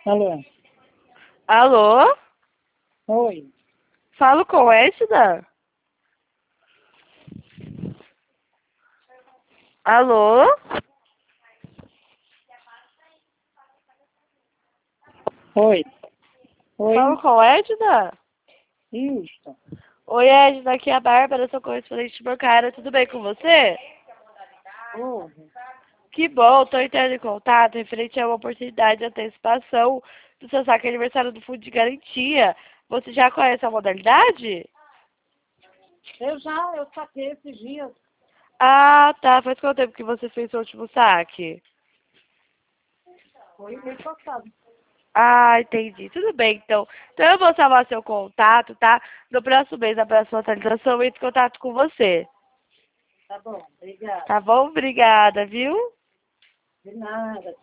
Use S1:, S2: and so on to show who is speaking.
S1: Alô?
S2: Alô?
S1: Oi.
S2: Falo com Edna? Alô?
S1: Oi. Oi.
S2: Falo com Edna?
S1: Isso.
S2: Oi, Edna, aqui é a Bárbara, sou correspondente bancária. Tudo bem com você?
S1: Oi.
S2: Que bom, tô entrando em contato referente a uma oportunidade de antecipação do seu saque aniversário do Fundo de Garantia. Você já conhece a modalidade?
S1: Eu saquei esses dias.
S2: Ah, tá. Faz quanto tempo que você fez seu último saque?
S1: Foi mês passado.
S2: Ah, entendi. Tudo bem, então. Então eu vou salvar seu contato, tá? No próximo mês, na próxima atualização, eu entro em contato com você.
S1: Tá bom. Obrigada.
S2: Tá bom? Obrigada, viu?
S1: De nada.